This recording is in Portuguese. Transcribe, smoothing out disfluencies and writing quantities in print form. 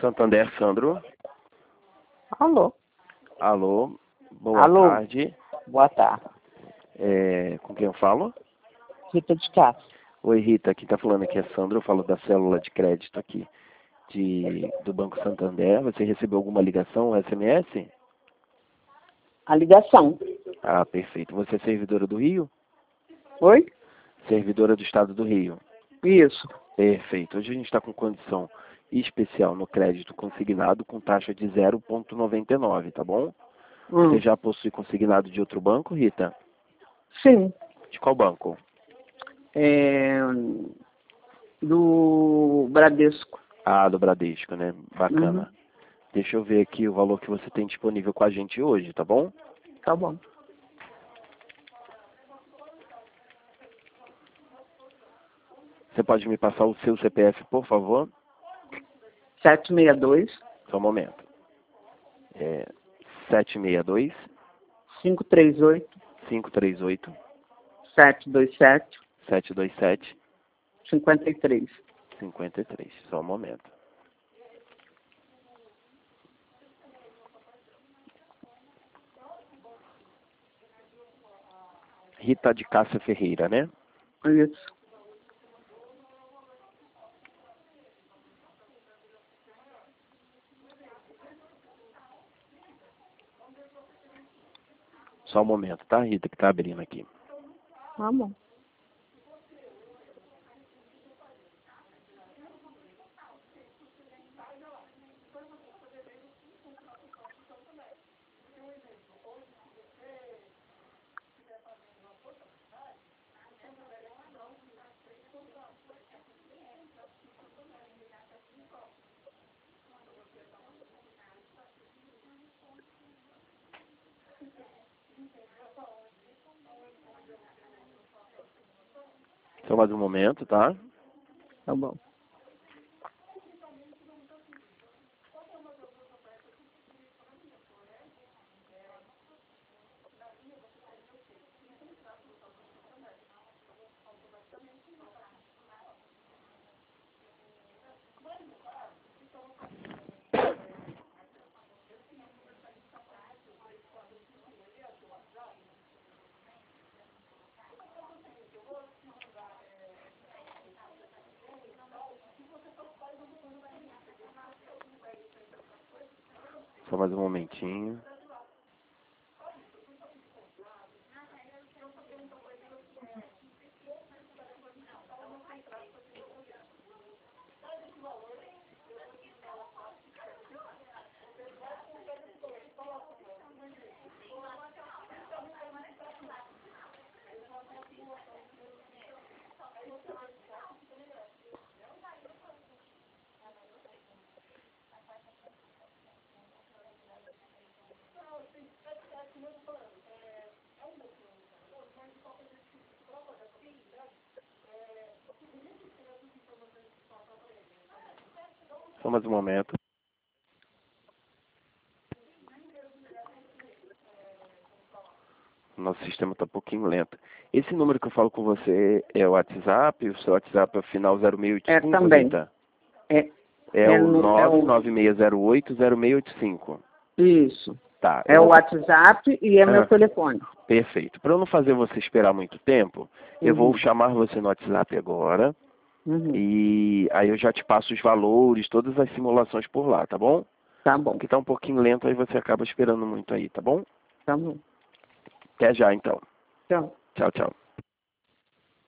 Santander, Sandro. Alô? Alô, boa Alô? tarde. Boa tarde. Com quem eu falo? Rita de Castro. Oi, Rita, quem tá falando aqui é Sandro, eu falo da célula de crédito aqui do Banco Santander. Você recebeu alguma ligação, SMS? A ligação. Ah, perfeito. Você é servidora do Rio? Oi? Servidora do Estado do Rio. Isso. Perfeito. Hoje a gente está com condição especial no crédito consignado com taxa de 0,99, tá bom? Você já possui consignado de outro banco, Rita? Sim. De qual banco? Do Bradesco. Ah, do Bradesco, né? Bacana. Deixa eu ver aqui o valor que você tem disponível com a gente hoje, tá bom? Tá bom. Você pode me passar o seu CPF, por favor? 762 Só um momento. 762 538 538 727 727 53. 53. Só um momento. Rita de Cássia Ferreira, né? Isso. Só um momento, tá, Rita, que tá abrindo aqui. Tá bom. Só mais um momento, tá? Tá bom. Só mais um momentinho. Só mais um momento. Nosso sistema está um pouquinho lento. Esse número que eu falo com você é o WhatsApp? O seu WhatsApp é o final 0685, também. Rita? É o o 996080685. Isso. Tá. É o WhatsApp e é meu telefone. Perfeito. Para eu não fazer você esperar muito tempo, eu vou chamar você no WhatsApp agora. E aí eu já te passo os valores, todas as simulações por lá, tá bom? Tá bom. Porque tá um pouquinho lento, aí você acaba esperando muito aí, tá bom? Tá bom. Até já, então. Tchau. Tchau, tchau.